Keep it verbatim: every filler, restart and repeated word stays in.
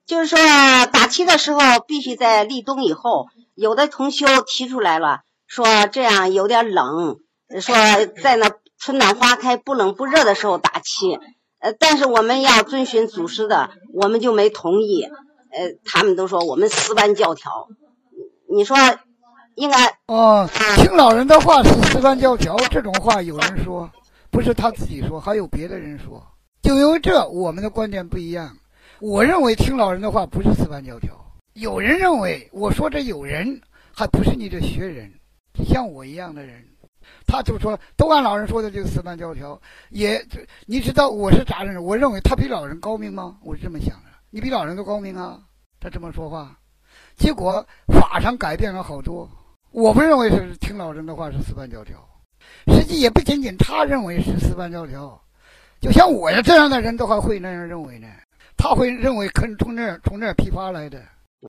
就是说打七的时候必须在立冬以后，有的同修提出来了，说这样有点冷，说在那春暖花开不冷不热的时候打七，呃，但是我们要遵循祖师的，我们就没同意。呃，他们都说我们死板教条，你说应该哦，听老人的话是死板教条，这种话有人说，不是他自己说，还有别的人说。就因为这，我们的观点不一样。我认为听老人的话不是死板教条，有人认为，我说这有人还不是你这学人，像我一样的人，他就说都按老人说的这个死板教条。也你知道我是咋认为？我认为他比老人高明吗？我是这么想的。你比老人都高明啊，他这么说话，结果法上改变了好多。我不认为是听老人的话是死板教条，实际也不仅仅他认为是死板教条，就像我这样的人都还会那样认为呢。他会认为可能从那儿从那儿批发来的。